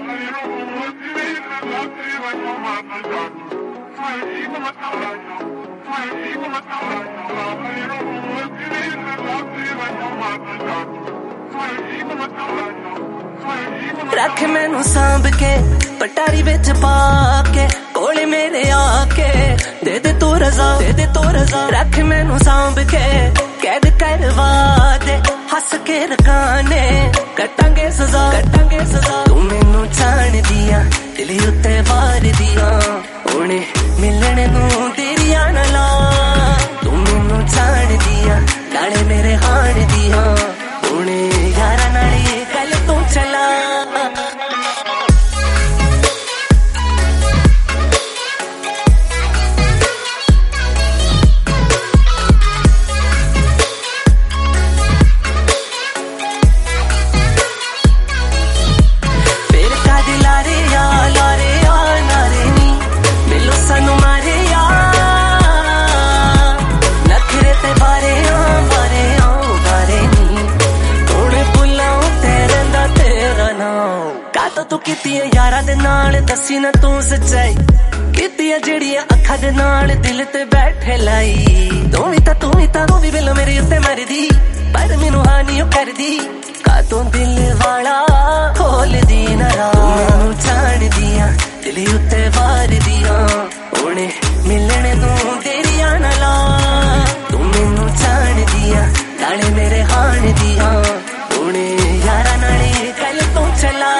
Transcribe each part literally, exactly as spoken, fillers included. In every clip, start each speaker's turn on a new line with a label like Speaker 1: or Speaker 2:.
Speaker 1: रख मैनू सांभ के पटारी विच पाके कोले मेरे आके दे दे तू रजा दे दे तू रजा रख मैनू सांभ के कैद करवा दे हस के रकाने कटांगे सजा कटांगे सजा तू मैनू जान दिया दिल उत्ते वार दिया उन्हें मिलने नू तेरिया ना ला तू मैनू जान दिया नाले मेरे हाण दिया उन्हें यारा नाले कल तू चला तू कीतियां यारा दे नाल दसी ना तू सच्चाई कीतियां जेड़ियां अखा दे नाल दिल ते बैठे लाई तू भी ता तू भी ता तू भी बिलो मेरे उत्ते मर दी पर मैनू हानी कर दी का तू दिल वाला खोल दी ना मैनू जान दिया दिल उत्ते वार दिया उन्हें मिलने नू तेरिया ना ला तू मैनू जान दिया नाले मेरे हाण दिया उन्हें यारा नाले कल तू चला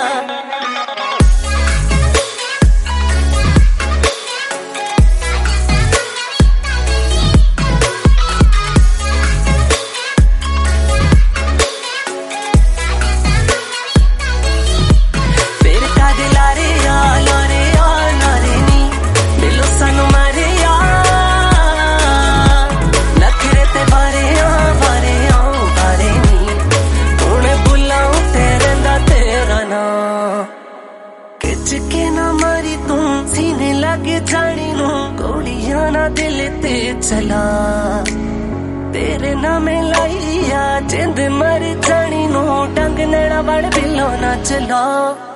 Speaker 1: के ना मारी तू सीने लगे जानी नू गोलियां ना दिल ते चला तेरे नाम लाइया जिंद मर जानी नू डंग नेड़ा वाल बिलो ना चला।